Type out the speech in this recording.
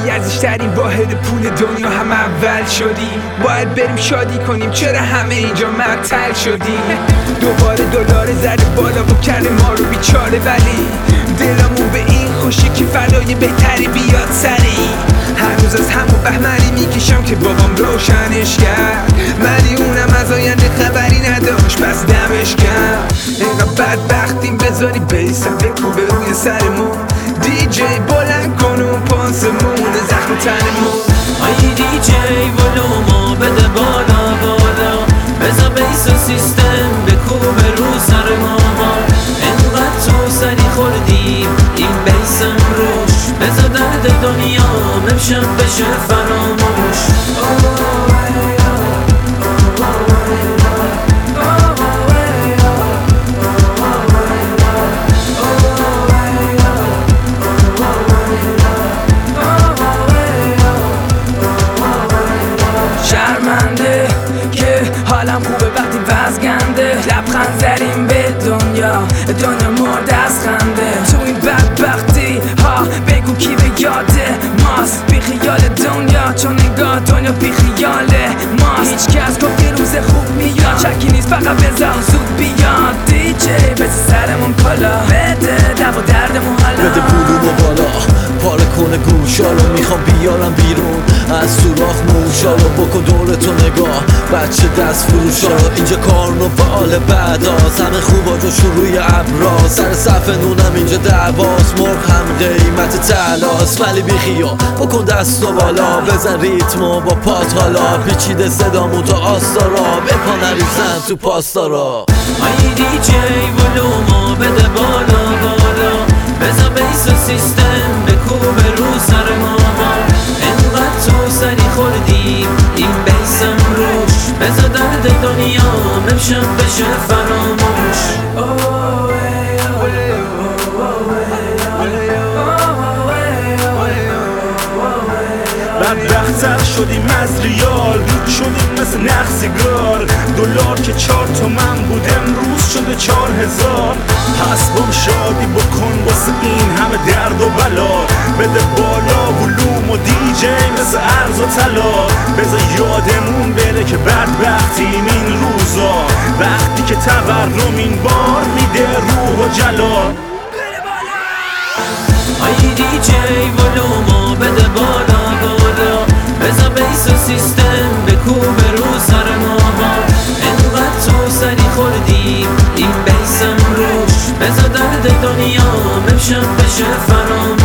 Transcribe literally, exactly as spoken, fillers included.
بی ارزش‌ترین واحد پول دنیا هم اول شدیم. باید بریم شادی کنیم، چرا همه اینجا معطل شدیم؟ دوباره دلار زده بالا و کرده ما رو بیچاره، ولی دلمون به این خوشی که فردای بهتری بیاد سری. هر روز از همون بهمنی میکشم که بابام روشنش کرد، ولی اونم از آینده خبری نداشت، پس دمش کرد. اینقدر بدبختیم بذاری بیسم بکوبه روی سرمون، دی جی بلند کن اون پانسمون زخم تنمون. آی دی جی ولومو بده بالا بالا، بذار بیس و سیستم بکوبه رو سر ما. انقدر تو سری خوردیم این بیسم روش، بذار درد دنیا امشب بشه فراموش. شرمنده که حالم خوبه وقتی وزگنده، لبخند زدیم به دنیا، دنیا مرد از خنده. تو این بدبختی ها بگو کی به یاد ماست، بی خیال دنیا چون نگاه دنیا بی خیال ماست. هیچ کس گفت یه روز خوب میاد، شکی نیست فقط بذار زود بیاد. دی جی بزن سرمون کلا، بده دو و دردمون حالا، بده پولومو بالا، پاره کنه گوشالو، میخوام بیارم بیرون از سوراخ موشالو. بکن دورتو نگاه بچه دست فروشالو، اینجا کارنوال بعداست، همه خوبا جو شروع ابراز. سر صف نونم اینجا دعواست، مرغ هم قیمت تلاست، ولی بیخیا بکن دستو بالا، بزن ریتمو با پات حالا، پیچیده صدامو تا آستارا، بپا نریزن تو پاستارا. آی دی جی ولومو بده بالا بالا، بذار بیس و سیستم بکوبه رو سر ما. انقدر تو سری خوردیم این بیسم روش، بذار درد دنیا امشب بشه فراموش. بدبخت‌تر شدیم از ریال، شدیم مثل نخ سیگار. دلار که چهار تومن بود امروز شده چهار هزار. پس بام شادی بکن واسه این همه درد و بلا، بده بالا ولوم و دی جی مثل ارز و طلا. بذار یادمون بره که بدبختیم این روزا، وقتی که تورم این بار میده روح و جلال. آی دی جی ولومو بده بالا بالا، بذار بیس و سیستم بکوبه رو سر ما. انقدر تو سری خوردیم این بیسم روش، بذار درد دنیا امشب بشه فراموش.